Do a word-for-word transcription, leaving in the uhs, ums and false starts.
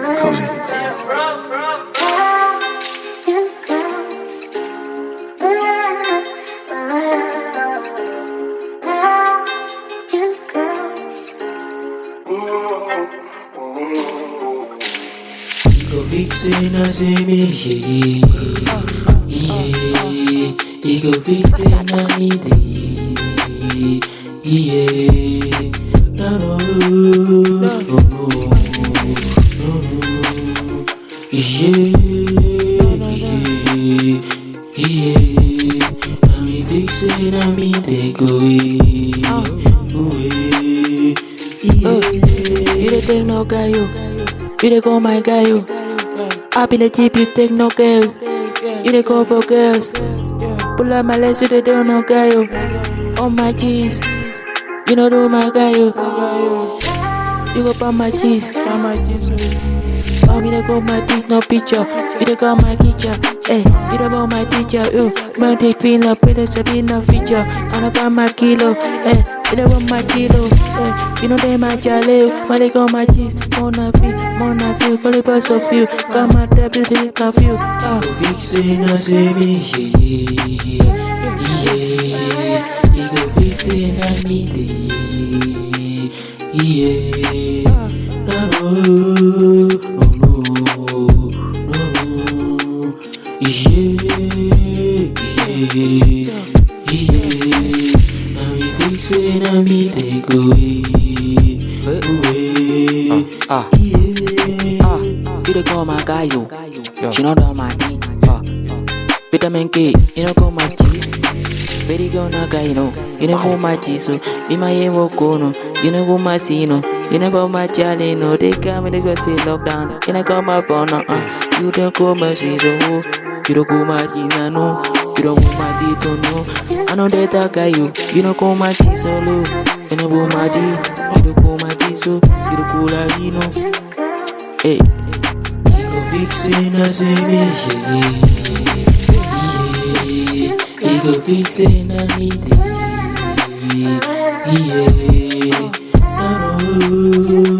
Cozy. Ego vixen a se me yeah, yeah. Ego vixen a me de yeah. No no no no no no yeah yeah yeah. I'm vixen a me de go yeah. You the take no guy, you. You the go my guy, you. I be the tip, you take no girl. You the go for girls. Pull up my legs, you the do no guy, you. On my cheese, you know do my guy, you. You go pop my cheese, pop my cheese. Oh, me the go my teeth, no picture. You the go my teacher, hey. You the go my teacher, you. Man, they feel up with a Sabina feature. On about my kilo, hey. You the want my kilo, hey. You know they my jale, but they got my cheese. Mona feel, mona feel, call it bus of you. Got my debut, they love you. Ego vixen a se me yeah, yeah. Ego vixen a me de yeah. No no no no no yeah yeah yeah. I'm vixen a me de go away. Ah, ah, you the go my guy, you. She know that my thing. Ah, vitamin K, you know go my cheese. Very go na guy, you know. You know go my cheese, so be my emo no. You know go my see, no. You know go my jolly, no. They come and they go say lockdown. You know go my phone, uh. You don't go my cheese, oh. You don't go my cheese, I know. You don't go my tito, no. I know that guy, you. You know go my cheese, solo. You know go my cheese. You don't go my cheese, so you don't go la, you know. Hey. Ego vixen a se me yeah, yeah. Ego vixen a me de yeah. No no